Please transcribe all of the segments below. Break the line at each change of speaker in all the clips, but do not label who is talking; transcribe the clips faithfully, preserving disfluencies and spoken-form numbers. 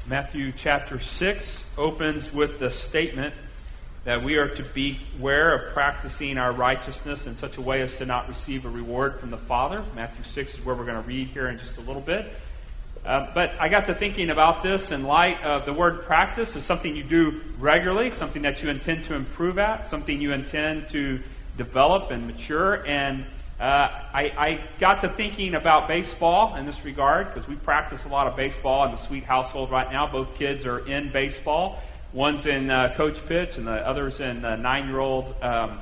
Matthew chapter six opens with the statement that we are to beware of practicing our righteousness in such a way as to not receive a reward from the Father. Matthew six is where we're going to read here in just a little bit. Uh, but I got to thinking about this in light of the word practice is something you do regularly, something that you intend to improve at, something you intend to develop and mature. And uh, I, I got to thinking about baseball in this regard because we practice a lot of baseball in the Sweet household right now. Both kids are in baseball. One's in uh, coach pitch and the other's in uh, nine-year-old um,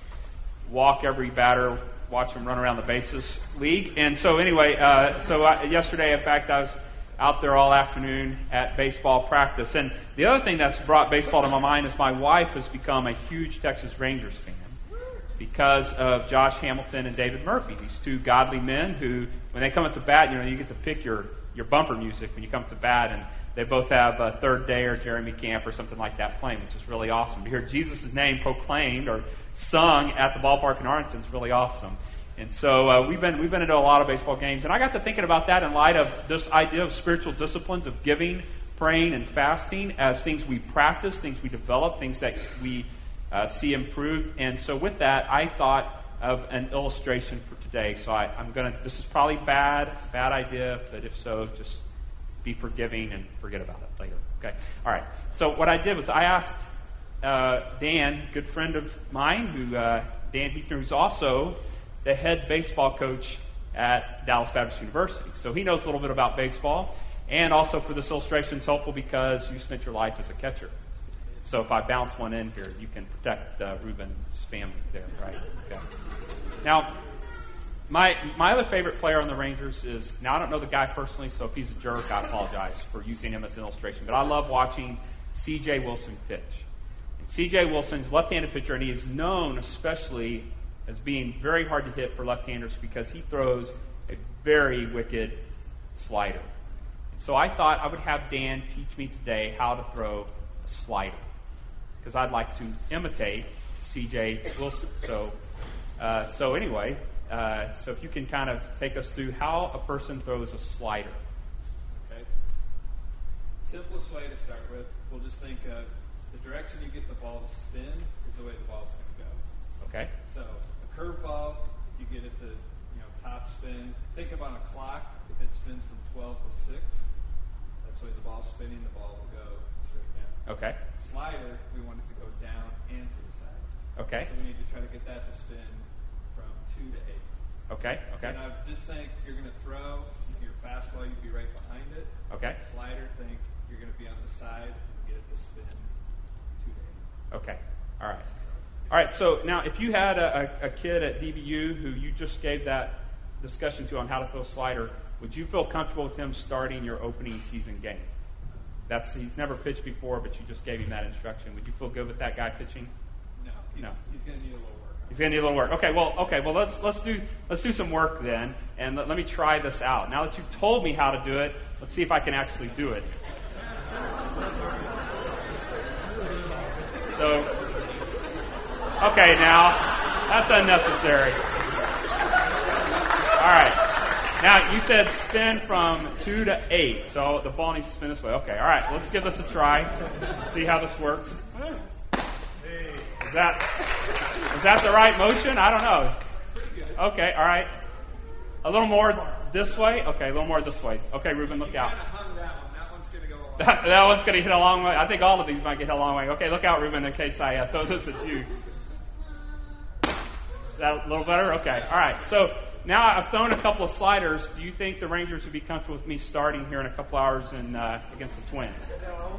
walk every batter, watch them run around the bases league. And so anyway, uh, so I, yesterday, in fact, I was out there all afternoon at baseball practice. And the other thing that's brought baseball to my mind is my wife has become a huge Texas Rangers fan because of Josh Hamilton and David Murphy, these two godly men who, when they come up to bat, you know, you get to pick your, your bumper music when you come to bat, and they both have uh, Third Day or Jeremy Camp or something like that playing, which is really awesome. To hear Jesus' name proclaimed or sung at the ballpark in Arlington is really awesome. And so uh, we've been we've been into a lot of baseball games, and I got to thinking about that in light of this idea of spiritual disciplines of giving, praying, and fasting as things we practice, things we develop, things that we uh, see improved. And so with that, I thought of an illustration for today. So I, I'm gonna. This is probably bad, bad idea, but if so, just be forgiving and forget about it later. Okay. All right. So what I did was I asked uh, Dan, good friend of mine, who uh, Dan Buechner, who's also the head baseball coach at Dallas Baptist University. So he knows a little bit about baseball. And also for this illustration, it's helpful because you spent your life as a catcher. So if I bounce one in here, you can protect uh, Ruben's family there, right? Okay. Now, my my other favorite player on the Rangers is, now I don't know the guy personally, so if he's a jerk, I apologize for using him as an illustration. But I love watching C J Wilson pitch. And C J Wilson's a left-handed pitcher, and he is known especially as being very hard to hit for left-handers because he throws a very wicked slider. And so I thought I would have Dan teach me today how to throw a slider because I'd like to imitate C J Wilson. So, uh, so anyway, uh, so if you can kind of take us through how a person throws a slider.
Okay. Simplest way to start with, we'll just think of the direction you get the ball to spin is the way the ball's going to go.
Okay.
So curveball, if you get it to, you know, top spin. Think of on a clock, if it spins from twelve to six, that's the way the ball's spinning, the ball will go straight down.
Okay.
Slider, we want it to go down and to the side.
Okay.
So we need to try to get that to spin from two to eight.
Okay. Okay.
So now just think you're going to throw, your fastball, you'd be right behind it.
Okay.
Slider, think you're going to be on the side and get it to spin two to eight.
Okay. All right. All right, so now if you had a, a, a kid at D B U who you just gave that discussion to on how to throw a slider, would you feel comfortable with him starting your opening season game? That's he's never pitched before, but you just gave him that instruction. Would you feel good with that guy pitching?
No. He's,
no.
He's going to need a little work.
He's going to need a little work. Okay, well, okay, well let's let's do let's do some work then, and let, let me try this out. Now that you've told me how to do it, let's see if I can actually do it. So. Okay, now, that's unnecessary. All right. Now, you said spin from two to eight, so the ball needs to spin this way. Okay, all right, let's give this a try. See how this works. Is that, is that the right motion? I don't know. Okay, all right. A little more this way? Okay, a little more this way. Okay, Ruben, look out.
That one's going to go a long way.
That one's going to hit a long way. I think all of these might get hit a long way. Okay, look out, Ruben, in case I uh, throw this at you. Is that a little better? Okay. All right. So now I've thrown a couple of sliders. Do you think the Rangers would be comfortable with me starting here in a couple hours in, uh, against the Twins?
No.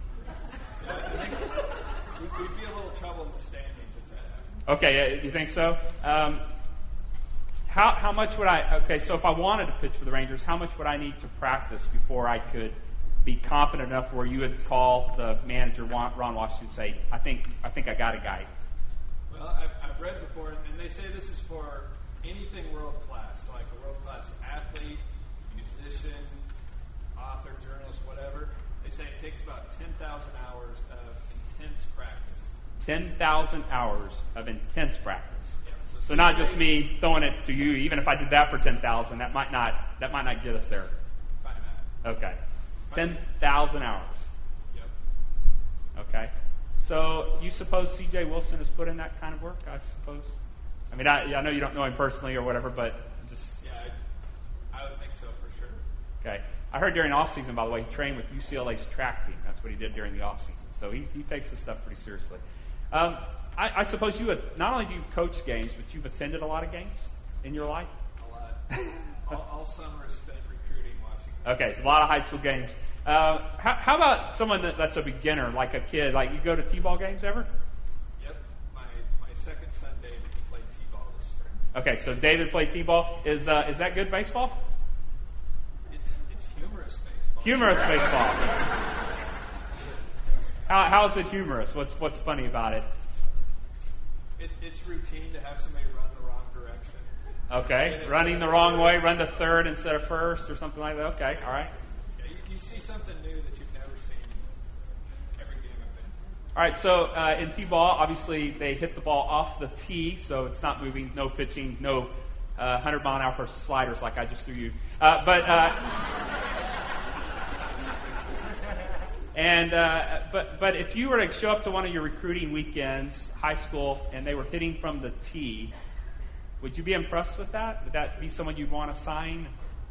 We'd be a little trouble in the standings if that happened.
Okay. You think so? Um, how how much would I? Okay. So if I wanted to pitch for the Rangers, how much would I need to practice before I could be confident enough where you would call the manager, Ron Washington, and say, "I think I think I got a guy."
Well, I've, I've read before, and they say this is for anything world class, so like a world class athlete, musician, author, journalist, whatever. They say it takes about ten thousand hours of intense practice.
ten thousand hours of intense practice.
Yeah, so
so not just me throwing it to you. Even if I did that for ten thousand, that might not that might not get us there.
Find out.
Okay. ten thousand hours.
Yep.
Okay. So you suppose C J Wilson has put in that kind of work, I suppose? I mean, I, I know you don't know him personally or whatever, but just...
Yeah, I, I would think so for sure.
Okay. I heard during off-season, by the way, he trained with U C L A's track team. That's what he did during the off-season. So he, he takes this stuff pretty seriously. Um, I, I suppose you would, not only do you coach games, but you've attended a lot of games in your life?
A lot. all, all summer spent recruiting, watching.
Okay, so a lot of high school games. Uh, how, how about someone that, that's a beginner, like a kid? Like, you go to T-ball games ever?
Yep. My my second son, David, he played T-ball this spring.
Okay, so David played T-ball. Is uh, is that good baseball?
It's it's humorous baseball.
Humorous baseball. how how is it humorous? What's what's funny about it?
It's it's routine to have somebody run the wrong direction.
Okay, running the wrong way, run to third instead of first, or something like that. Okay, all right.
You see something new that you've never seen every game I've been to.
All right, so uh, in T-ball, obviously they hit the ball off the tee, so it's not moving, no pitching, no uh, one hundred mile an hour per sliders like I just threw you. Uh, but uh, and uh, but but if you were to show up to one of your recruiting weekends, high school, and they were hitting from the tee, would you be impressed with that? Would that be someone you'd want to sign?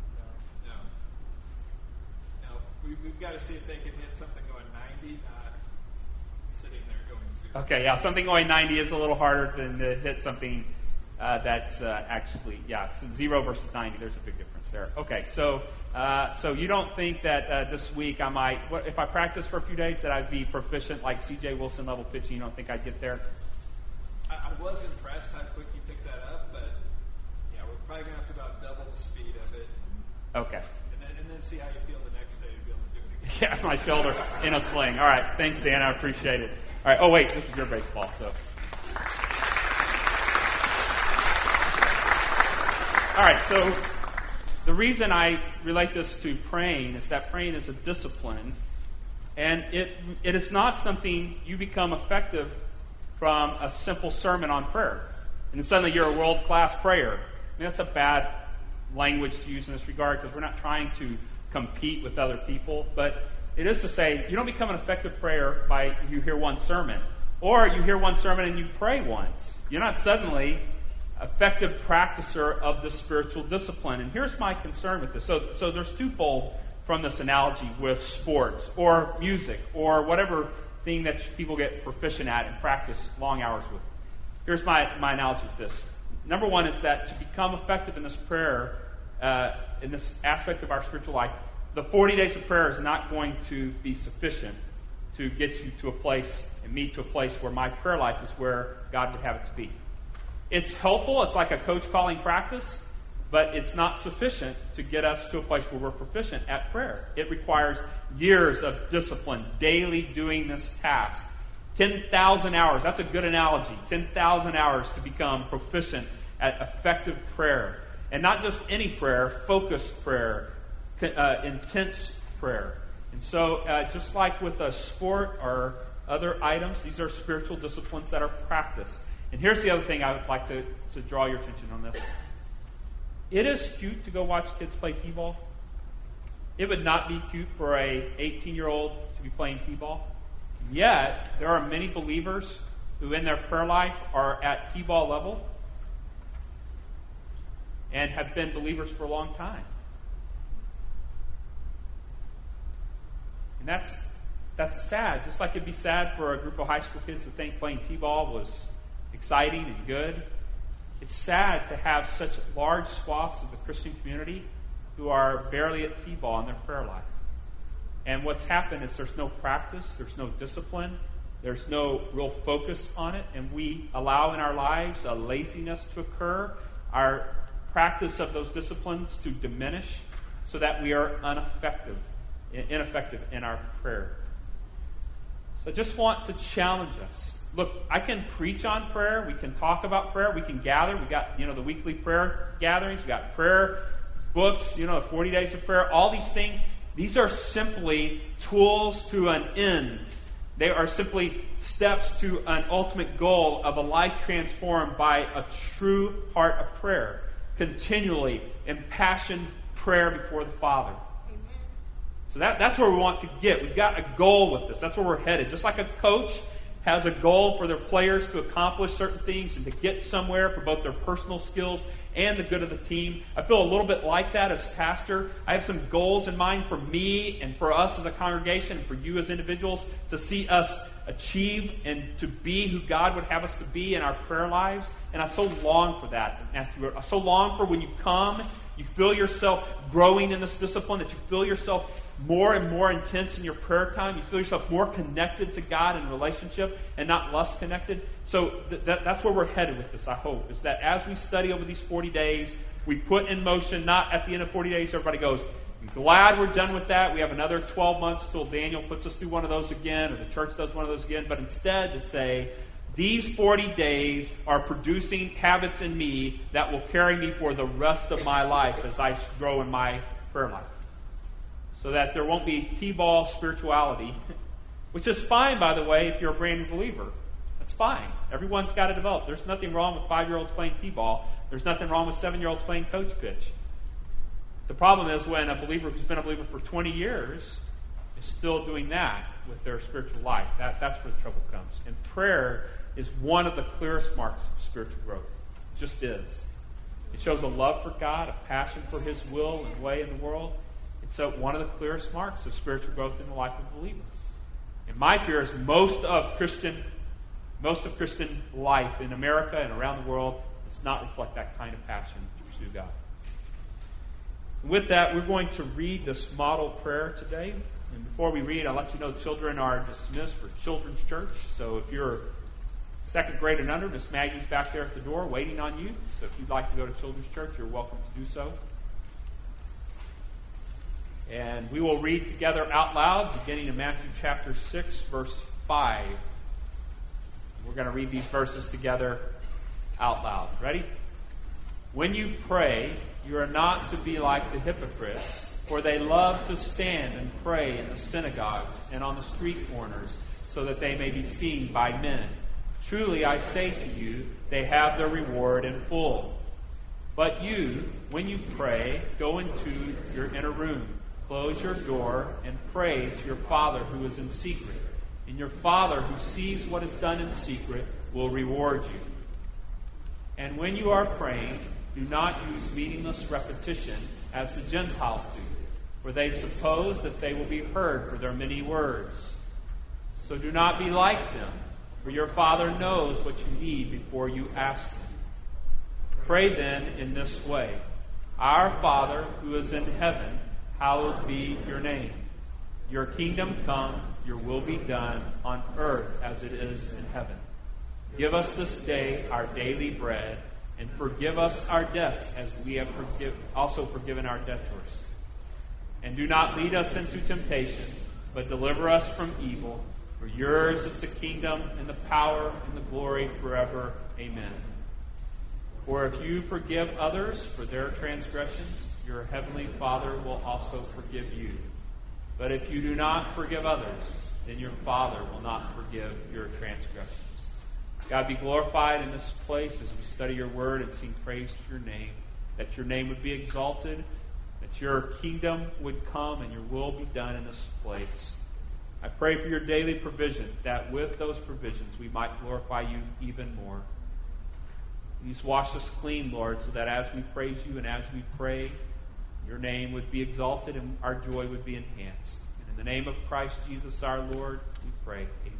We, we've got to see if they can hit something going ninety, not sitting there going zero.
Okay, yeah, something going ninety is a little harder than to hit something uh, that's uh, actually, yeah, so zero versus ninety. There's a big difference there. Okay, so uh, so you don't think that uh, this week I might, what, if I practice for a few days, that I'd be proficient like C J Wilson level pitching? You don't think I'd get there?
I, I was impressed how quick you picked that up, but yeah, we're probably going to have to about double the speed of it.
Okay.
And then, and then see how you feel the next day to be able to do it again.
Yeah, my shoulder in a sling. All right, thanks, Dan. I appreciate it. All right. Oh, wait, this is your baseball, so. All right, so the reason I relate this to praying is that praying is a discipline, and it it is not something you become effective from a simple sermon on prayer. And then suddenly you're a world-class prayer. I mean, that's a bad language to use in this regard because we're not trying to compete with other people, but it is to say you don't become an effective prayer by you hear one sermon, or you hear one sermon and you pray once. You're not suddenly effective practicer of the spiritual discipline. And here's my concern with this. So, so there's twofold from this analogy with sports or music or whatever thing that people get proficient at and practice long hours with. Here's my, my analogy with this. Number one is that to become effective in this prayer, uh, in this aspect of our spiritual life, the forty days of prayer is not going to be sufficient to get you to a place and me to a place where my prayer life is where God would have it to be. It's helpful. It's like a coach calling practice, but it's not sufficient to get us to a place where we're proficient at prayer. It requires years of discipline, daily doing this task. ten thousand hours, that's a good analogy. ten thousand hours to become proficient at effective prayer. And not just any prayer, focused prayer, uh, intense prayer. And so, uh, just like with a sport or other items, these are spiritual disciplines that are practiced. And here's the other thing I would like to, to draw your attention on this. It is cute to go watch kids play T-ball. It would not be cute for a eighteen-year-old to be playing T-ball. Yet, there are many believers who in their prayer life are at T-ball level and have been believers for a long time. And that's that's sad. Just like it'd be sad for a group of high school kids to think playing T-ball was exciting and good. It's sad to have such large swaths of the Christian community who are barely at T-ball in their prayer life. And what's happened is there's no practice, there's no discipline, there's no real focus on it, and we allow in our lives a laziness to occur, our practice of those disciplines to diminish, so that we are ineffective, ineffective in our prayer. So I just want to challenge us. Look, I can preach on prayer. We can talk about prayer. We can gather. We got, you know, the weekly prayer gatherings. We got prayer books, you know, the forty days of prayer. All these things, these are simply tools to an end. They are simply steps to an ultimate goal of a life transformed by a true heart of prayer. Continually impassioned prayer before the Father. Amen. So that, that's where we want to get. We've got a goal with this. That's where we're headed. Just like a coach has a goal for their players to accomplish certain things and to get somewhere for both their personal skills and the good of the team. I feel a little bit like that as pastor. I have some goals in mind for me and for us as a congregation and for you as individuals to see us achieve and to be who God would have us to be in our prayer lives. And I so long for that, Matthew. I so long for when you come, you feel yourself growing in this discipline, that you feel yourself more and more intense in your prayer time. You feel yourself more connected to God in relationship and not less connected. So th- that, that's where we're headed with this, I hope, is that as we study over these forty days, we put in motion, not at the end of forty days, everybody goes, I'm glad we're done with that. We have another twelve months till Daniel puts us through one of those again, or the church does one of those again. But instead to say, these forty days are producing habits in me that will carry me for the rest of my life as I grow in my prayer life. So that there won't be T-ball spirituality, which is fine, by the way, if you're a brand new believer. That's fine. Everyone's got to develop. There's nothing wrong with five-year-olds playing T-ball. There's nothing wrong with seven-year-olds playing coach pitch. The problem is when a believer who's been a believer for twenty years is still doing that with their spiritual life. That, that's where the trouble comes. And prayer is one of the clearest marks of spiritual growth. It just is. It shows a love for God, a passion for His will and way in the world. It's a, one of the clearest marks of spiritual growth in the life of a believer. And my fear is most of Christian, most of Christian life in America and around the world does not reflect that kind of passion to pursue God. With that, we're going to read this model prayer today. And before we read, I'll let you know children are dismissed for Children's Church. So if you're second grade and under, Miss Maggie's back there at the door waiting on you. So if you'd like to go to Children's Church, you're welcome to do so. And we will read together out loud, beginning in Matthew chapter six, verse five. We're going to read these verses together out loud. Ready? When you pray, you are not to be like the hypocrites, for they love to stand and pray in the synagogues and on the street corners, so that they may be seen by men. Truly, I say to you, they have their reward in full. But you, when you pray, go into your inner room, close your door, and pray to your Father who is in secret. And your Father who sees what is done in secret will reward you. And when you are praying, do not use meaningless repetition as the Gentiles do, for they suppose that they will be heard for their many words. So do not be like them, for your Father knows what you need before you ask Him. Pray then in this way: Our Father who is in heaven, hallowed be your name. Your kingdom come, your will be done on earth as it is in heaven. Give us this day our daily bread, and forgive us our debts as we have forgive, also forgiven our debtors. And do not lead us into temptation, but deliver us from evil. For yours is the kingdom and the power and the glory forever. Amen. For if you forgive others for their transgressions, your heavenly Father will also forgive you. But if you do not forgive others, then your Father will not forgive your transgressions. God, be glorified in this place as we study your word and sing praise to your name, that your name would be exalted, that your kingdom would come and your will be done in this place. I pray for your daily provision, that with those provisions we might glorify you even more. Please wash us clean, Lord, so that as we praise you and as we pray, your name would be exalted and our joy would be enhanced. And in the name of Christ Jesus our Lord, we pray. Amen.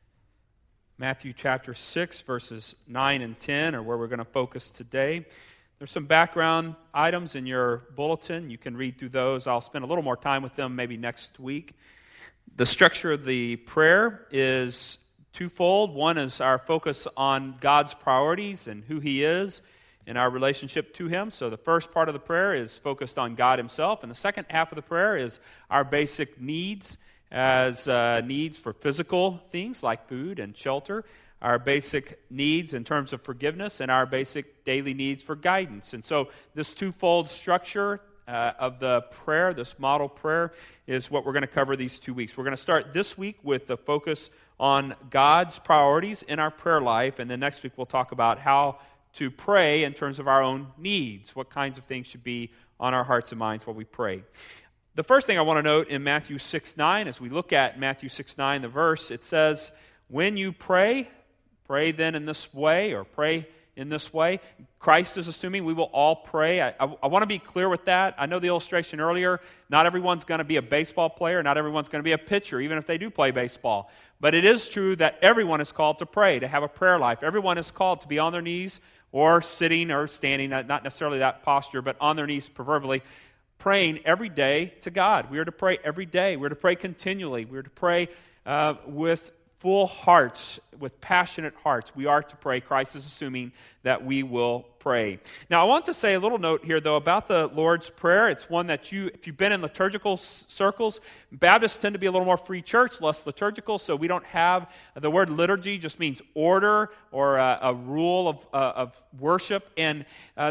Matthew chapter six, verses nine and ten are where we're going to focus today. There's some background items in your bulletin. You can read through those. I'll spend a little more time with them maybe next week. The structure of the prayer is twofold. One is our focus on God's priorities and who He is in our relationship to Him. So the first part of the prayer is focused on God Himself, and the second half of the prayer is our basic needs, as uh, needs for physical things like food and shelter, our basic needs in terms of forgiveness, and our basic daily needs for guidance. And so this twofold structure uh, of the prayer, this model prayer, is what we're going to cover these two weeks. We're going to start this week with the focus on God's priorities in our prayer life, and then next week we'll talk about how to pray in terms of our own needs, what kinds of things should be on our hearts and minds while we pray. The first thing I want to note in Matthew six nine, as we look at Matthew six nine, the verse, it says, when you pray, pray then in this way, or pray in this way. Christ is assuming we will all pray. I, I, I want to be clear with that. I know the illustration earlier, not everyone's going to be a baseball player, not everyone's going to be a pitcher, even if they do play baseball. But it is true that everyone is called to pray, to have a prayer life. Everyone is called to be on their knees or sitting or standing, not necessarily that posture, but on their knees proverbially, praying every day to God. We are to pray every day. We are to pray continually. We are to pray uh, with full hearts, with passionate hearts. We are to pray. Christ is assuming that we will pray. Now, I want to say a little note here, though, about the Lord's Prayer. It's one that you, if you've been in liturgical s- circles, Baptists tend to be a little more free church, less liturgical, so we don't have, the word liturgy just means order or a, a rule of, uh, of worship, and uh,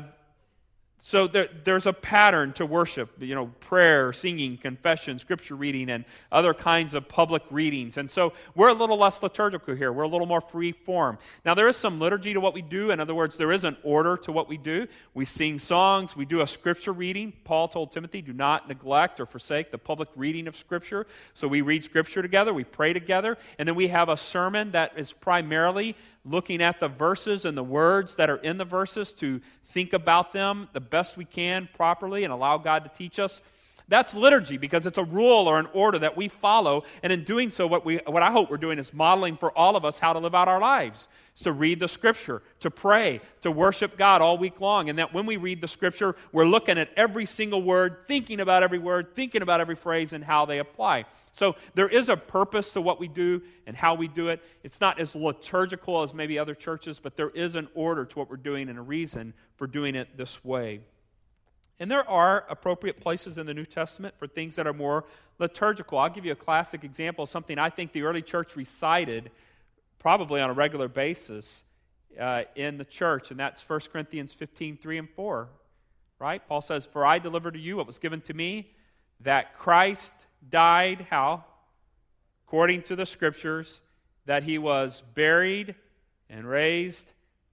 So there, there's a pattern to worship, you know, prayer, singing, confession, scripture reading, and other kinds of public readings. And so we're a little less liturgical here. We're a little more free form. Now, there is some liturgy to what we do. In other words, there is an order to what we do. We sing songs. We do a scripture reading. Paul told Timothy, do not neglect or forsake the public reading of scripture. So we read scripture together. We pray together. And then we have a sermon that is primarily looking at the verses and the words that are in the verses to think about them the best we can properly and allow God to teach us. That's liturgy because it's a rule or an order that we follow, and in doing so, what we, what I hope we're doing is modeling for all of us how to live out our lives. It's to read the Scripture, to pray, to worship God all week long, and that when we read the Scripture, we're looking at every single word, thinking about every word, thinking about every phrase and how they apply. So there is a purpose to what we do and how we do it. It's not as liturgical as maybe other churches, but there is an order to what we're doing and a reason for doing it this way. And there are appropriate places in the New Testament for things that are more liturgical. I'll give you a classic example of something I think the early church recited probably on a regular basis uh, in the church, and that's First Corinthians fifteen, three and four. Right? Paul says, for I deliver to you what was given to me, that Christ died, how? According to the Scriptures, that he was buried and raised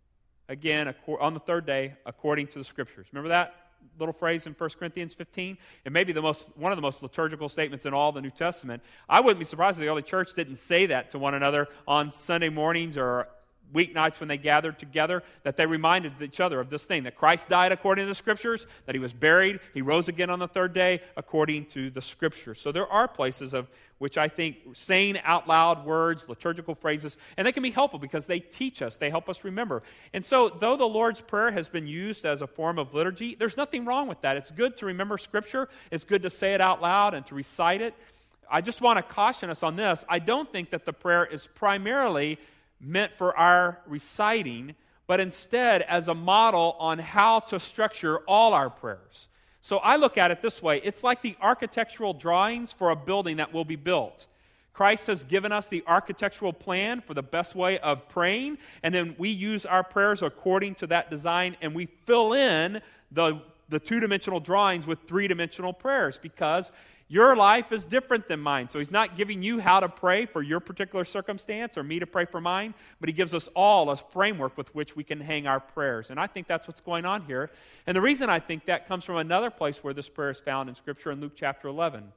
again on the third day according to the Scriptures. Remember that little phrase in First Corinthians fifteen? It may be the most, one of the most liturgical statements in all the New Testament. I wouldn't be surprised if the early church didn't say that to one another on Sunday mornings or weeknights when they gathered together, that they reminded each other of this thing, that Christ died according to the Scriptures, that he was buried, he rose again on the third day according to the Scriptures. So there are places of which I think saying out loud words, liturgical phrases, and they can be helpful because they teach us, they help us remember. And so though the Lord's Prayer has been used as a form of liturgy, there's nothing wrong with that. It's good to remember Scripture. It's good to say it out loud and to recite it. I just want to caution us on this. I don't think that the prayer is primarily meant for our reciting, but instead as a model on how to structure all our prayers. So I look at it this way. It's like the architectural drawings for a building that will be built. Christ has given us the architectural plan for the best way of praying, and then we use our prayers according to that design, and we fill in the, the two-dimensional drawings with three-dimensional prayers because your life is different than mine. So he's not giving you how to pray for your particular circumstance or me to pray for mine, but he gives us all a framework with which we can hang our prayers. And I think that's what's going on here. And the reason I think that comes from another place where this prayer is found in Scripture in Luke chapter eleven.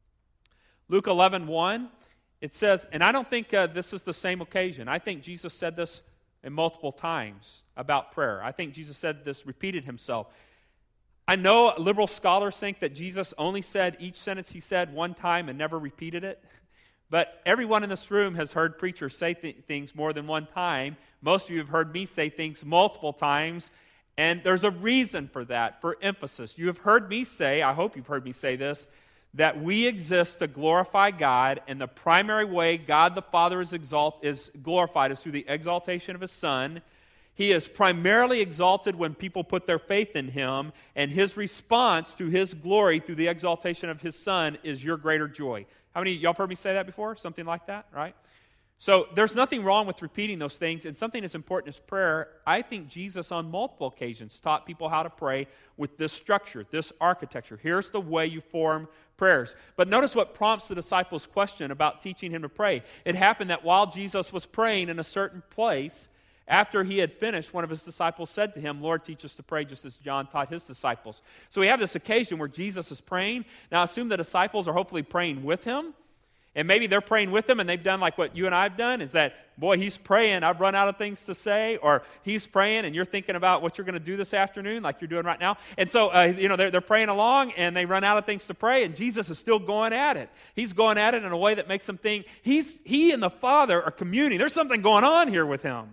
Luke eleven one, it says, and I don't think uh, this is the same occasion. I think Jesus said this in multiple times about prayer. I think Jesus said this, repeated himself. I know liberal scholars think that Jesus only said each sentence he said one time and never repeated it. But everyone in this room has heard preachers say th- things more than one time. Most of you have heard me say things multiple times. And there's a reason for that, for emphasis. You have heard me say, I hope you've heard me say this, that we exist to glorify God, and the primary way God the Father is, exalt- is glorified is through the exaltation of his Son. He is primarily exalted when people put their faith in him, and his response to his glory through the exaltation of his Son is your greater joy. How many of y'all have heard me say that before? Something like that, right? So there's nothing wrong with repeating those things, and something as important as prayer. I think Jesus on multiple occasions taught people how to pray with this structure, this architecture. Here's the way you form prayers. But notice what prompts the disciples' question about teaching him to pray. It happened that while Jesus was praying in a certain place, After he had finished, one of his disciples said to him, Lord, teach us to pray just as John taught his disciples. So we have this occasion where Jesus is praying. Now assume the disciples are hopefully praying with him. And maybe they're praying with him and they've done like what you and I have done, is that, boy, he's praying, I've run out of things to say, or he's praying and you're thinking about what you're going to do this afternoon like you're doing right now. And so, uh, you know, they're, they're praying along and they run out of things to pray, and Jesus is still going at it. He's going at it in a way that makes them think he's he and the Father are communing. There's something going on here with him.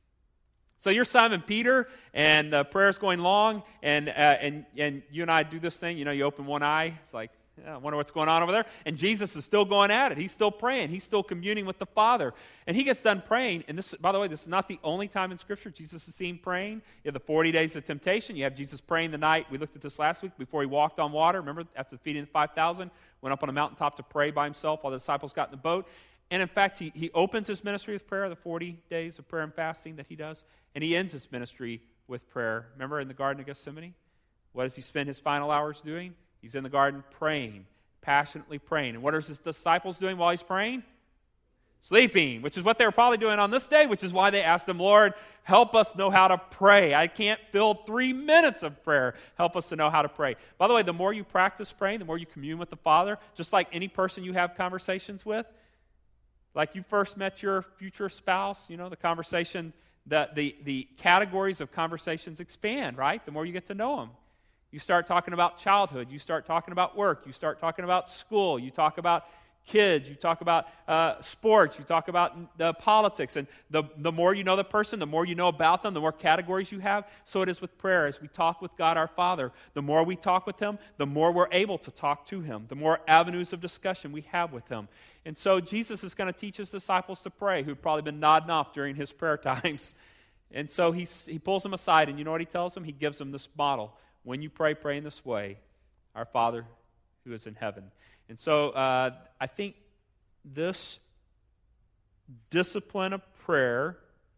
So you're Simon Peter, and the prayer's going long, and, uh, and, and you and I do this thing, you know, you open one eye, it's like, yeah, I wonder what's going on over there. And Jesus is still going at it. He's still praying. He's still communing with the Father. And he gets done praying. And this, by the way, this is not the only time in Scripture Jesus is seen praying. You have the forty days of temptation. You have Jesus praying the night. We looked at this last week before he walked on water. Remember, after feeding the five thousand, went up on a mountaintop to pray by himself while the disciples got in the boat. And in fact, he, he opens his ministry with prayer, the forty days of prayer and fasting that he does. And he ends his ministry with prayer. Remember in the Garden of Gethsemane? What does he spend his final hours doing? He's in the garden praying, passionately praying. And what are his disciples doing while he's praying? Sleeping, which is what they were probably doing on this day, which is why they asked him, Lord, help us know how to pray. I can't fill three minutes of prayer. Help us to know how to pray. By the way, the more you practice praying, the more you commune with the Father, just like any person you have conversations with. Like you first met your future spouse, you know, the conversation, the, the, the categories of conversations expand, right? The more you get to know them. You start talking about childhood. You start talking about work. You start talking about school. You talk about kids. You talk about uh, sports. You talk about uh, politics. And the, the more you know the person, the more you know about them, the more categories you have. So it is with prayer. As we talk with God our Father, the more we talk with him, the more we're able to talk to him, the more avenues of discussion we have with him. And so Jesus is going to teach his disciples to pray, who've probably been nodding off during his prayer times. And so he, he pulls them aside, and you know what he tells them? He gives them this model. When you pray, pray in this way, our Father who is in heaven. And so uh, I think this discipline of prayer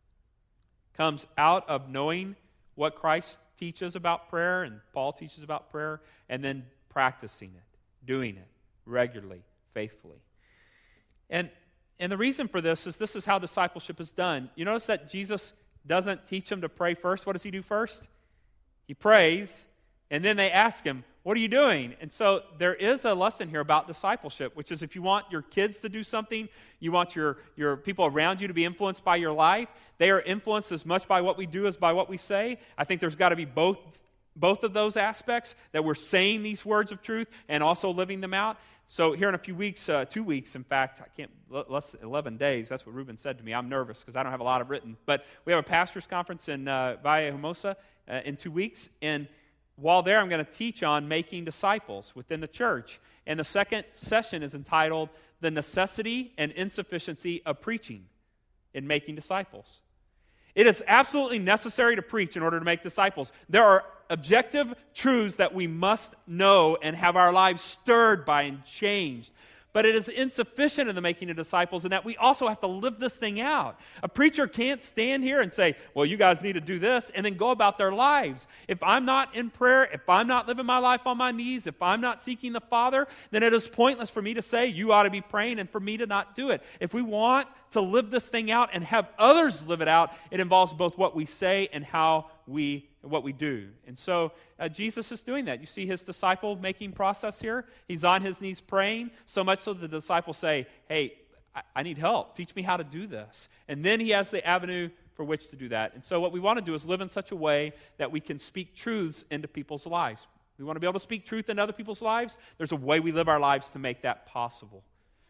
comes out of knowing what Christ teaches about prayer and Paul teaches about prayer, and then practicing it, doing it regularly, faithfully. And, and the reason for this is this is how discipleship is done. You notice that Jesus doesn't teach them to pray first. What does he do first? He prays. And then they ask him, what are you doing? And so there is a lesson here about discipleship, which is if you want your kids to do something, you want your, your people around you to be influenced by your life, they are influenced as much by what we do as by what we say. I think there's got to be both, both of those aspects, that we're saying these words of truth and also living them out. So here in a few weeks, uh, two weeks, in fact, I can't, less than eleven days, that's what Ruben said to me. I'm nervous because I don't have a lot of written. But we have a pastor's conference in uh, Valle Hermosa uh, in two weeks, and while there, I'm going to teach on making disciples within the church. And the second session is entitled, The Necessity and Insufficiency of Preaching in Making Disciples. It is absolutely necessary to preach in order to make disciples. There are objective truths that we must know and have our lives stirred by and changed. But it is insufficient in the making of disciples in that we also have to live this thing out. A preacher can't stand here and say, well, you guys need to do this, and then go about their lives. If I'm not in prayer, if I'm not living my life on my knees, if I'm not seeking the Father, then it is pointless for me to say, you ought to be praying, and for me to not do it. If we want to live this thing out and have others live it out, it involves both what we say and how we what we do. And so uh, Jesus is doing that. You see his disciple-making process here. He's on his knees praying, so much so that the disciples say, hey, I, I need help. Teach me how to do this. And then he has the avenue for which to do that. And so what we want to do is live in such a way that we can speak truths into people's lives. We want to be able to speak truth into other people's lives. There's a way we live our lives to make that possible.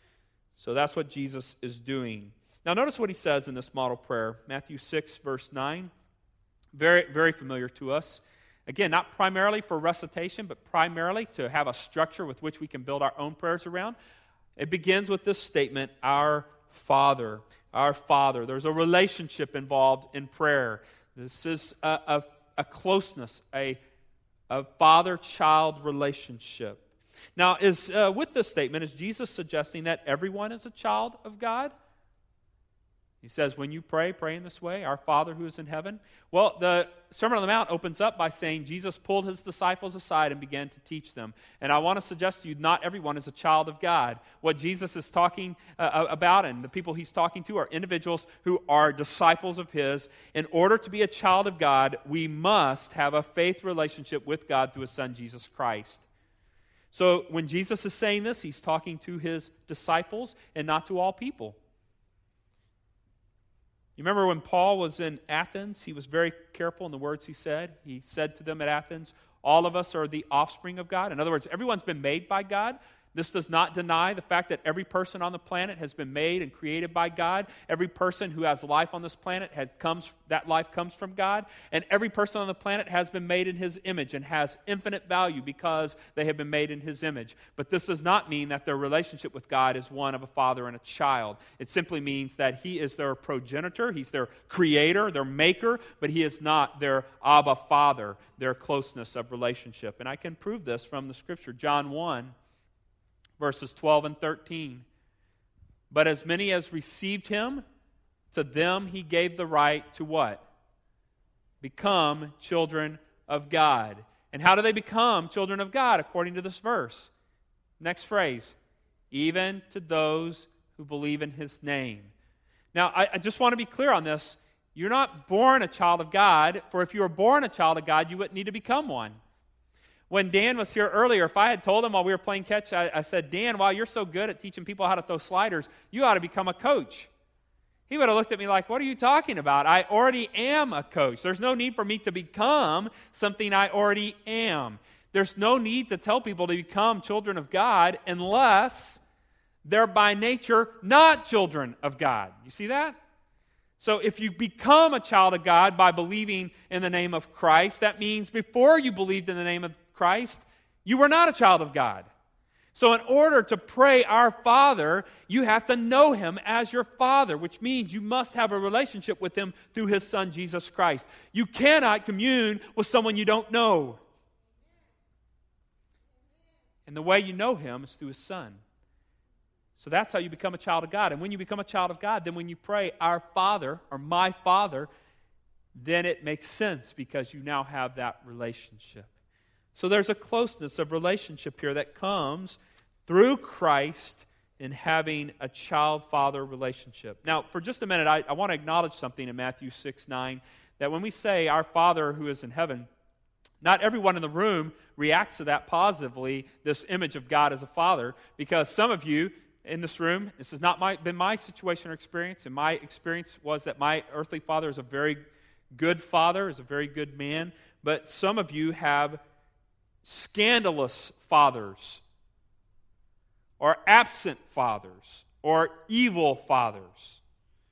So that's what Jesus is doing. Now notice what he says in this model prayer. Matthew six, verse nine. Very, very familiar to us. Again, not primarily for recitation, but primarily to have a structure with which we can build our own prayers around. It begins with this statement, our Father. Our Father. There's a relationship involved in prayer. This is a, a, a closeness, a, a father-child relationship. Now, is uh, with this statement, is Jesus suggesting that everyone is a child of God? He says, when you pray, pray in this way, our Father who is in heaven. Well, the Sermon on the Mount opens up by saying Jesus pulled his disciples aside and began to teach them. And I want to suggest to you, not everyone is a child of God. What Jesus is talking uh, about and the people he's talking to are individuals who are disciples of his. In order to be a child of God, we must have a faith relationship with God through his Son, Jesus Christ. So when Jesus is saying this, he's talking to his disciples and not to all people. You remember when Paul was in Athens, he was very careful in the words he said. He said to them at Athens, all of us are the offspring of God. In other words, everyone's been made by God. This does not deny the fact that every person on the planet has been made and created by God. Every person who has life on this planet, has, comes, that life comes from God. And every person on the planet has been made in his image and has infinite value because they have been made in his image. But this does not mean that their relationship with God is one of a father and a child. It simply means that he is their progenitor, he's their creator, their maker, but he is not their Abba Father, their closeness of relationship. And I can prove this from the Scripture. John one, verses twelve and thirteen. But as many as received him, to them he gave the right to what? Become children of God. And how do they become children of God according to this verse? Next phrase. Even to those who believe in his name. Now, I, I just want to be clear on this. You're not born a child of God, for if you were born a child of God, you wouldn't need to become one. When Dan was here earlier, if I had told him while we were playing catch, I, I said, Dan, while you're so good at teaching people how to throw sliders, you ought to become a coach. He would have looked at me like, what are you talking about? I already am a coach. There's no need for me to become something I already am. There's no need to tell people to become children of God unless they're by nature not children of God. You see that? So if you become a child of God by believing in the name of Christ, that means before you believed in the name of Christ, you were not a child of God. So in order to pray our Father, you have to know him as your Father, which means you must have a relationship with him through his Son, Jesus Christ. You cannot commune with someone you don't know. And the way you know him is through his Son. So that's how you become a child of God. And when you become a child of God, then when you pray, our Father, or my Father, then it makes sense because you now have that relationship. So there's a closeness of relationship here that comes through Christ in having a child-father relationship. Now, for just a minute, I, I want to acknowledge something in Matthew six nine, that when we say, our Father who is in heaven, not everyone in the room reacts to that positively, this image of God as a father, because some of you in this room, this has not my, been my situation or experience, and my experience was that my earthly father is a very good father, is a very good man, but some of you have scandalous fathers, or absent fathers, or evil fathers.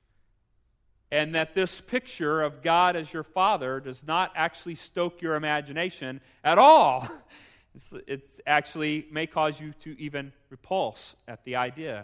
And that this picture of God as your father does not actually stoke your imagination at all. It's, it's actually may cause you to even repulse at the idea.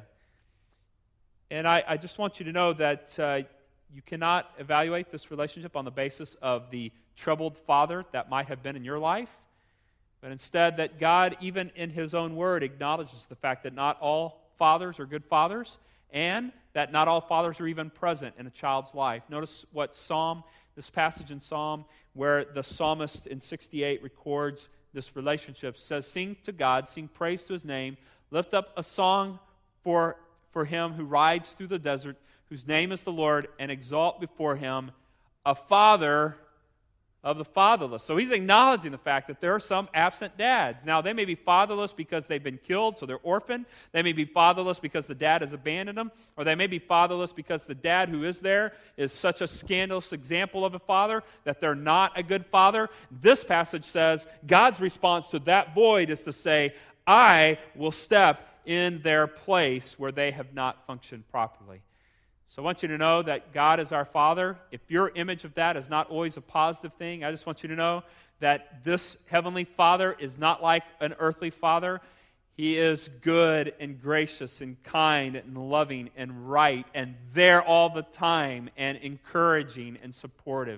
And I, I just want you to know that uh, you cannot evaluate this relationship on the basis of the troubled father that might have been in your life, but instead that God, even in his own word, acknowledges the fact that not all fathers are good fathers, and that not all fathers are even present in a child's life. Notice what Psalm, this passage in Psalm, where the psalmist in sixty-eight records this relationship, says, sing to God, sing praise to his name, lift up a song for, for him who rides through the desert, whose name is the Lord, and exalt before him a father of the fatherless. So he's acknowledging the fact that there are some absent dads. Now, they may be fatherless because they've been killed, so they're orphaned. They may be fatherless because the dad has abandoned them, or they may be fatherless because the dad who is there is such a scandalous example of a father that they're not a good father. This passage says God's response to that void is to say, I will step in their place where they have not functioned properly. So I want you to know that God is our Father. If your image of that is not always a positive thing, I just want you to know that this heavenly Father is not like an earthly father. He is good and gracious and kind and loving and right and there all the time and encouraging and supportive.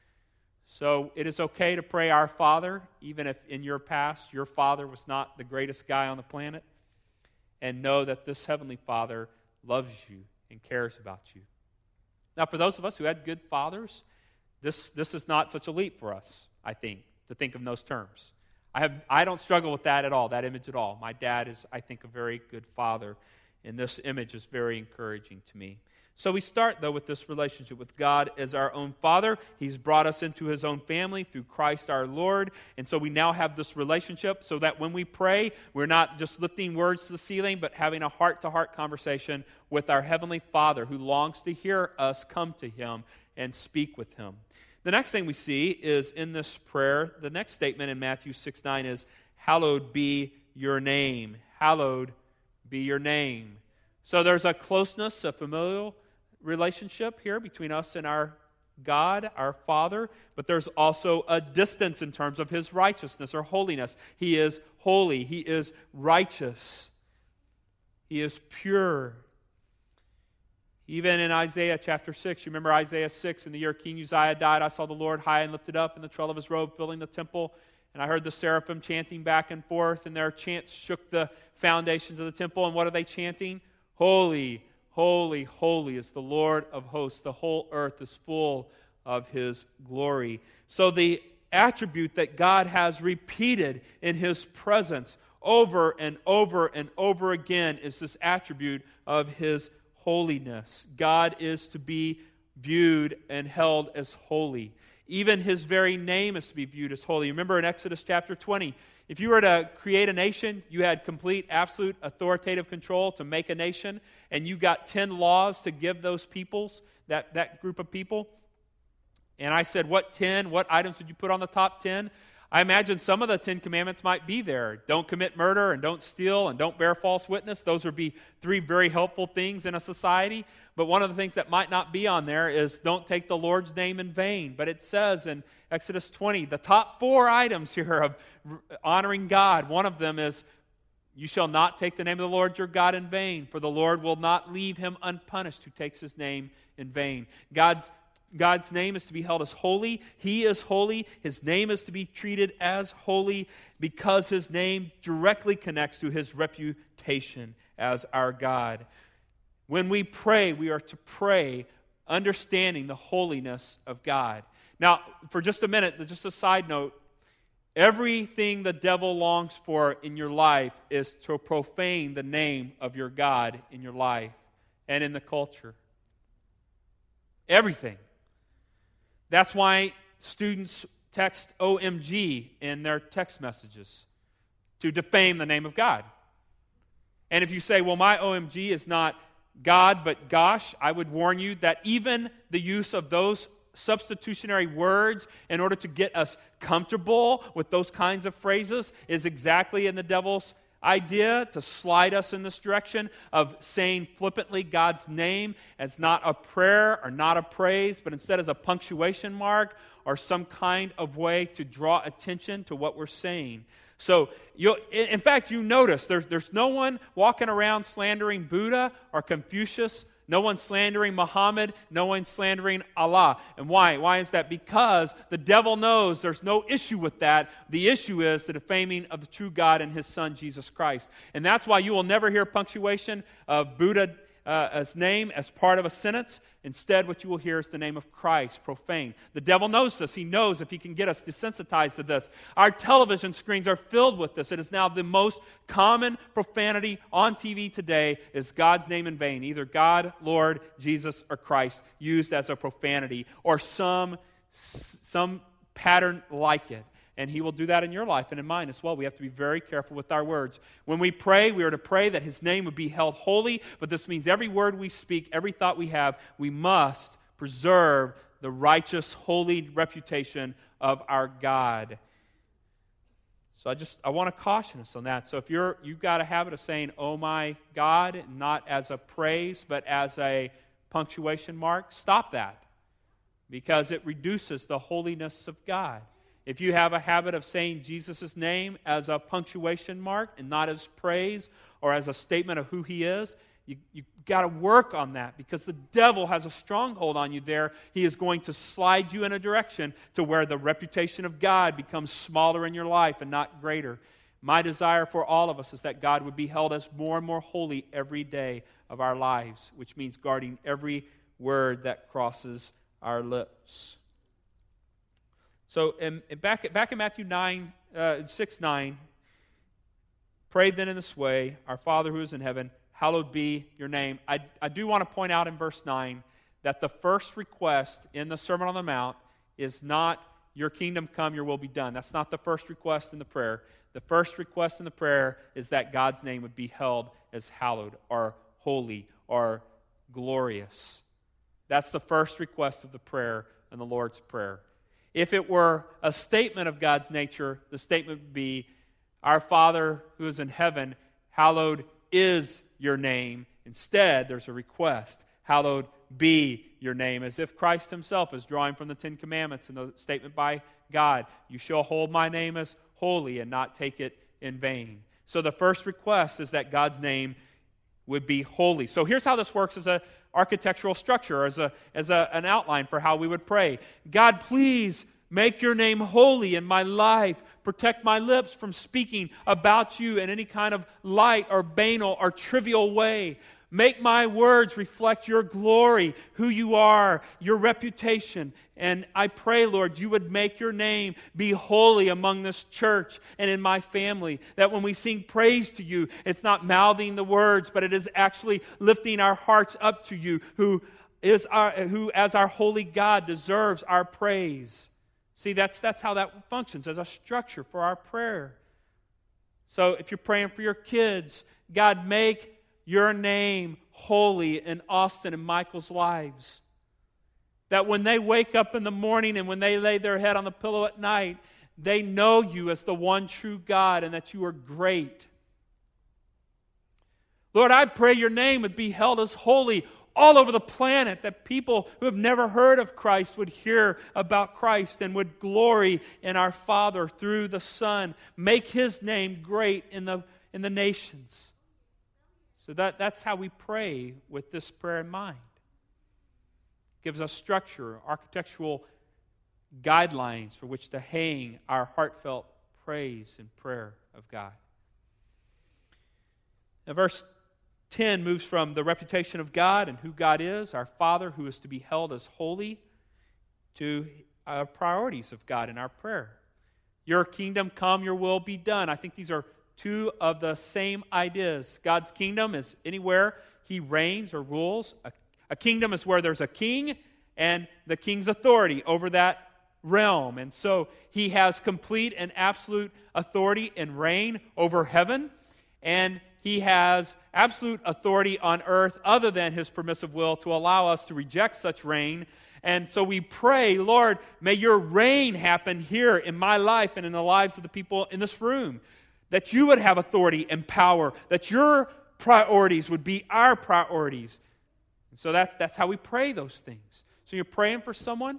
So it is okay to pray our Father, even if in your past your father was not the greatest guy on the planet, and know that this heavenly Father loves you and cares about you. Now, for those of us who had good fathers, this, this is not such a leap for us, I think, to think in those terms. I have I don't struggle with that at all, that image at all. My dad is, I think, a very good father, and this image is very encouraging to me. So we start, though, with this relationship with God as our own Father. He's brought us into His own family through Christ our Lord. And so we now have this relationship so that when we pray, we're not just lifting words to the ceiling, but having a heart-to-heart conversation with our Heavenly Father who longs to hear us come to Him and speak with Him. The next thing we see is in this prayer, the next statement in Matthew six nine is, hallowed be your name. Hallowed be your name. So there's a closeness, a familial relationship here between us and our God, our Father, but there's also a distance in terms of His righteousness or holiness. He is holy. He is righteous. He is pure. Even in Isaiah chapter six, you remember Isaiah six, in the year King Uzziah died, I saw the Lord high and lifted up, and the trail of His robe filling the temple. And I heard the seraphim chanting back and forth, and their chants shook the foundations of the temple. And what are they chanting? Holy, holy, holy is the Lord of hosts. The whole earth is full of His glory. So the attribute that God has repeated in His presence over and over and over again is this attribute of His holiness. God is to be viewed and held as holy. Even His very name is to be viewed as holy. Remember in Exodus chapter twenty, if you were to create a nation, you had complete, absolute, authoritative control to make a nation, and you got ten laws to give those peoples, that, that group of people. And I said, what ten, what items did you put on the top ten? I imagine some of the Ten Commandments might be there. Don't commit murder, and don't steal, and don't bear false witness. Those would be three very helpful things in a society. But one of the things that might not be on there is don't take the Lord's name in vain. But it says in Exodus twenty, the top four items here of honoring God, one of them is, you shall not take the name of the Lord your God in vain, for the Lord will not leave him unpunished who takes His name in vain. God's God's name is to be held as holy. He is holy. His name is to be treated as holy because His name directly connects to His reputation as our God. When we pray, we are to pray understanding the holiness of God. Now, for just a minute, just a side note, everything the devil longs for in your life is to profane the name of your God in your life and in the culture. Everything. That's why students text O M G in their text messages, to defame the name of God. And if you say, well, my O M G is not God, but gosh, I would warn you that even the use of those substitutionary words in order to get us comfortable with those kinds of phrases is exactly in the devil's idea to slide us in this direction of saying flippantly God's name as not a prayer or not a praise, but instead as a punctuation mark or some kind of way to draw attention to what we're saying. So, you'll, in fact, you notice there's, there's no one walking around slandering Buddha or Confucius. No one slandering Muhammad, no one slandering Allah. And why? Why is that? Because the devil knows there's no issue with that. The issue is the defaming of the true God and His Son, Jesus Christ. And that's why you will never hear punctuation of Buddha's uh, name as part of a sentence. Instead, what you will hear is the name of Christ, profane. The devil knows this. He knows if he can get us desensitized to this. Our television screens are filled with this. It is now the most common profanity on T V today is God's name in vain. Either God, Lord, Jesus, or Christ used as a profanity or some, some pattern like it. And He will do that in your life and in mine as well. We have to be very careful with our words. When we pray, we are to pray that His name would be held holy, but this means every word we speak, every thought we have, we must preserve the righteous, holy reputation of our God. So I just, I want to caution us on that. So if you're, you've got a habit of saying, oh my God, not as a praise, but as a punctuation mark, stop that. Because it reduces the holiness of God. If you have a habit of saying Jesus' name as a punctuation mark and not as praise or as a statement of who He is, you, you've got to work on that because the devil has a stronghold on you there. He is going to slide you in a direction to where the reputation of God becomes smaller in your life and not greater. My desire for all of us is that God would be held as more and more holy every day of our lives, which means guarding every word that crosses our lips. So in, in back, back in Matthew nine, uh, six nine, pray then in this way, our Father who is in heaven, hallowed be your name. I, I do want to point out in verse nine that the first request in the Sermon on the Mount is not your kingdom come, your will be done. That's not the first request in the prayer. The first request in the prayer is that God's name would be held as hallowed or holy or glorious. That's the first request of the prayer in the Lord's Prayer. If it were a statement of God's nature, the statement would be, our Father who is in heaven, hallowed is your name. Instead, there's a request, hallowed be your name, as if Christ himself is drawing from the Ten Commandments and the statement by God, you shall hold my name as holy and not take it in vain. So the first request is that God's name would be holy. So here's how this works as an architectural structure, as a as a, an outline for how we would pray. God, please make your name holy in my life. Protect my lips from speaking about you in any kind of light or banal or trivial way. Make my words reflect your glory, who you are, your reputation. And I pray, Lord, you would make your name be holy among this church and in my family. That when we sing praise to you, it's not mouthing the words, but it is actually lifting our hearts up to you, who is our, who as our holy God deserves our praise. See, that's, that's how that functions as a structure for our prayer. So if you're praying for your kids, God, make your name holy in Austin and Michael's lives. That when they wake up in the morning and when they lay their head on the pillow at night, they know you as the one true God and that you are great. Lord, I pray your name would be held as holy all over the planet, that people who have never heard of Christ would hear about Christ and would glory in our Father through the Son. Make his name great in the, in the nations. So that, that's how we pray with this prayer in mind. It gives us structure, architectural guidelines for which to hang our heartfelt praise and prayer of God. Now, verse ten moves from the reputation of God and who God is, our Father who is to be held as holy, to our priorities of God in our prayer. Your kingdom come, your will be done. I think these are two of the same ideas. God's kingdom is anywhere he reigns or rules. A, a kingdom is where there's a king and the king's authority over that realm. And so he has complete and absolute authority and reign over heaven, and he has absolute authority on earth other than his permissive will to allow us to reject such reign. And so we pray, Lord, may your reign happen here in my life and in the lives of the people in this room. That you would have authority and power, that your priorities would be our priorities. And so that's, that's how we pray those things. So you're praying for someone,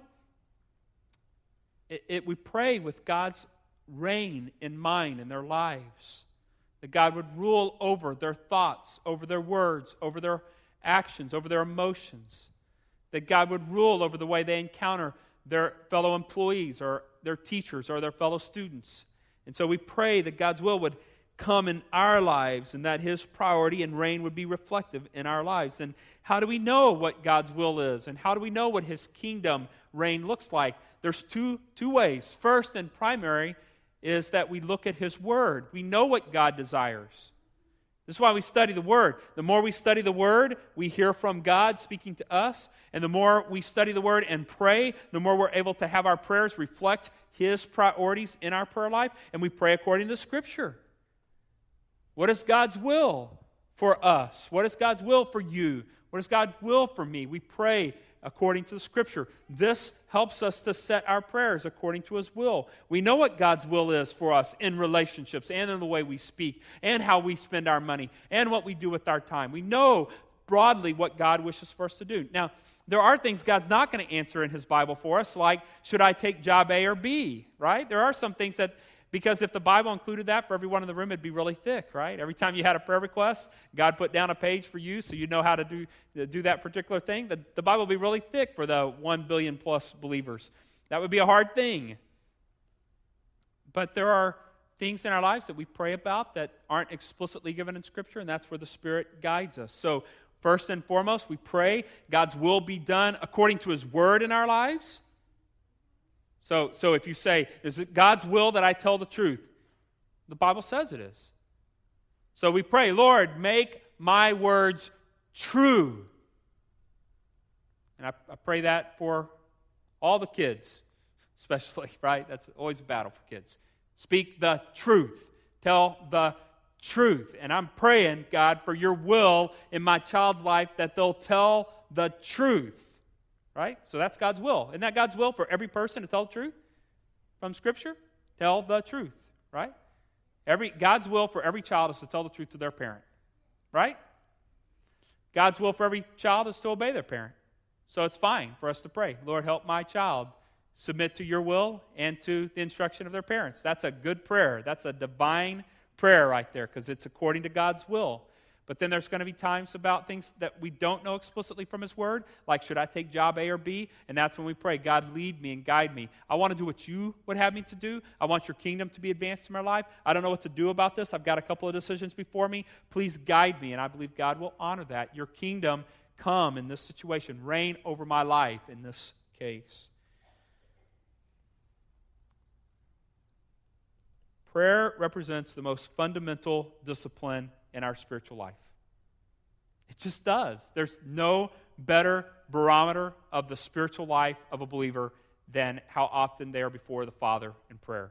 it, it, we pray with God's reign in mind in their lives. That God would rule over their thoughts, over their words, over their actions, over their emotions. That God would rule over the way they encounter their fellow employees or their teachers or their fellow students. And so we pray that God's will would come in our lives and that his priority and reign would be reflective in our lives. And how do we know what God's will is? And how do we know what his kingdom reign looks like? There's two, two ways. First and primary is that we look at his word. We know what God desires. This is why we study the word. The more we study the word, we hear from God speaking to us. And the more we study the word and pray, the more we're able to have our prayers reflect his priorities in our prayer life. And we pray according to Scripture. What is God's will for us? What is God's will for you? What is God's will for me? We pray according to the Scripture. This helps us to set our prayers according to his will. We know what God's will is for us in relationships and in the way we speak and how we spend our money and what we do with our time. We know broadly what God wishes for us to do. Now, there are things God's not going to answer in his Bible for us, like, should I take job A or B, right? There are some things that, because if the Bible included that for everyone in the room, it'd be really thick, right? Every time you had a prayer request, God put down a page for you so you know how to do, do that particular thing. The, the Bible would be really thick for the one billion plus believers. That would be a hard thing. But there are things in our lives that we pray about that aren't explicitly given in Scripture, and that's where the Spirit guides us. So first and foremost, we pray God's will be done according to His Word in our lives. So, so if you say, is it God's will that I tell the truth? The Bible says it is. So we pray, Lord, make my words true. And I, I pray that for all the kids, especially, right? That's always a battle for kids. Speak the truth. Tell the truth. And I'm praying, God, for your will in my child's life that they'll tell the truth. Right? So that's God's will. Isn't that God's will for every person to tell the truth from Scripture? Tell the truth, right? Every God's will for every child is to tell the truth to their parent, right? God's will for every child is to obey their parent. So it's fine for us to pray, Lord, help my child submit to your will and to the instruction of their parents. That's a good prayer. That's a divine prayer right there because it's according to God's will. But then there's going to be times about things that we don't know explicitly from His Word, like should I take job A or B? And that's when we pray, God, lead me and guide me. I want to do what you would have me to do. I want your kingdom to be advanced in my life. I don't know what to do about this. I've got a couple of decisions before me. Please guide me, and I believe God will honor that. Your kingdom come in this situation. Reign over my life in this case. Prayer represents the most fundamental discipline in our spiritual life. It just does. There's no better barometer of the spiritual life of a believer than how often they are before the Father in prayer.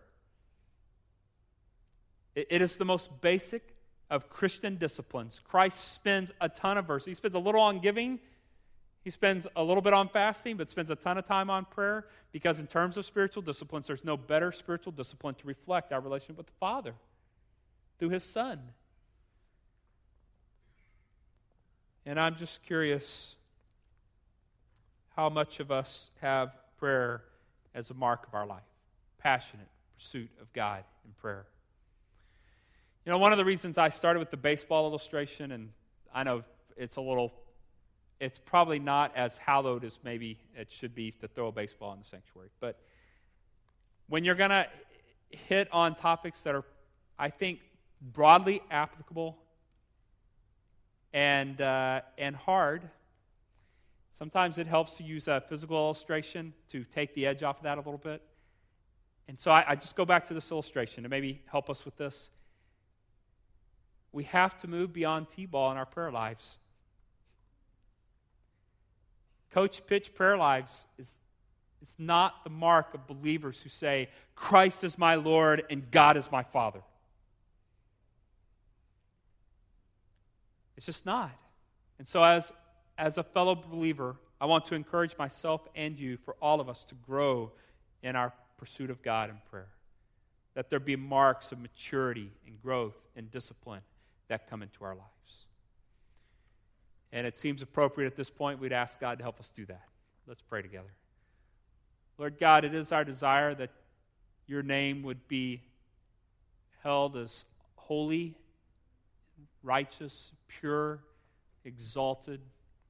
It, it is the most basic of Christian disciplines. Christ spends a ton of verses. He spends a little on giving. He spends a little bit on fasting, but spends a ton of time on prayer because in terms of spiritual disciplines, there's no better spiritual discipline to reflect our relationship with the Father through His Son. And I'm just curious how much of us have prayer as a mark of our life. Passionate pursuit of God in prayer. You know, one of the reasons I started with the baseball illustration, and I know it's a little, it's probably not as hallowed as maybe it should be to throw a baseball in the sanctuary. But when you're going to hit on topics that are, I think, broadly applicable and uh, and hard, sometimes it helps to use a physical illustration to take the edge off of that a little bit. And so I, I just go back to this illustration to maybe help us with this. We have to move beyond T-ball in our prayer lives. Coach pitch prayer lives is it's not the mark of believers who say, Christ is my Lord and God is my Father. It's just not. And so as, as a fellow believer, I want to encourage myself and you, for all of us, to grow in our pursuit of God in prayer. That there be marks of maturity and growth and discipline that come into our lives. And it seems appropriate at this point we'd ask God to help us do that. Let's pray together. Lord God, it is our desire that your name would be held as holy, righteous, pure, exalted.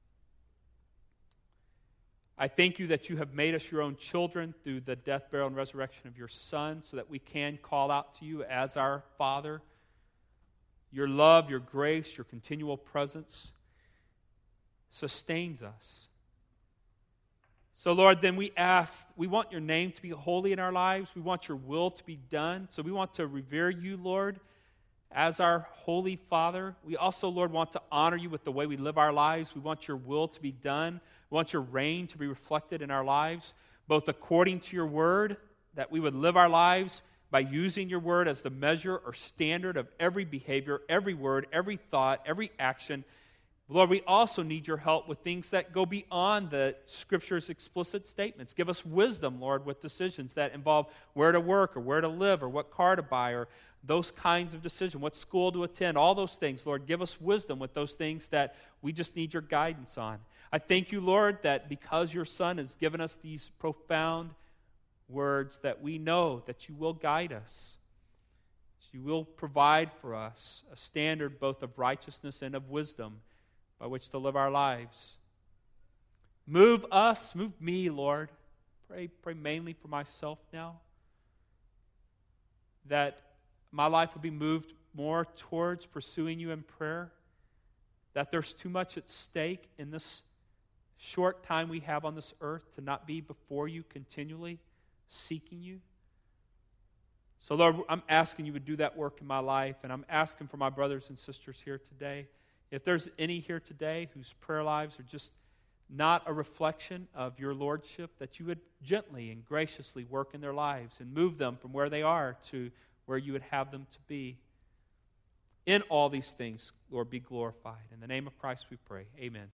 I thank you that you have made us your own children through the death, burial, and resurrection of your Son so that we can call out to you as our Father. Your love, your grace, your continual presence sustains us. So, Lord, then we ask, we want your name to be holy in our lives. We want your will to be done. So we want to revere you, Lord, as our holy Father. We also, Lord, want to honor you with the way we live our lives. We want your will to be done. We want your reign to be reflected in our lives, both according to your word, that we would live our lives by using your word as the measure or standard of every behavior, every word, every thought, every action. Lord, we also need your help with things that go beyond the Scripture's explicit statements. Give us wisdom, Lord, with decisions that involve where to work or where to live or what car to buy or those kinds of decisions, what school to attend, all those things. Lord, give us wisdom with those things that we just need your guidance on. I thank you, Lord, that because your Son has given us these profound words, that we know that you will guide us. You will provide for us a standard both of righteousness and of wisdom by which to live our lives. Move us, move me, Lord. Pray, pray mainly for myself now, that my life will be moved more towards pursuing you in prayer, that there's too much at stake in this short time we have on this earth to not be before you continually, seeking you. So, Lord, I'm asking you to do that work in my life, and I'm asking for my brothers and sisters here today. If there's any here today whose prayer lives are just not a reflection of your lordship, that you would gently and graciously work in their lives and move them from where they are to where you would have them to be. In all these things, Lord, be glorified. In the name of Christ we pray. Amen.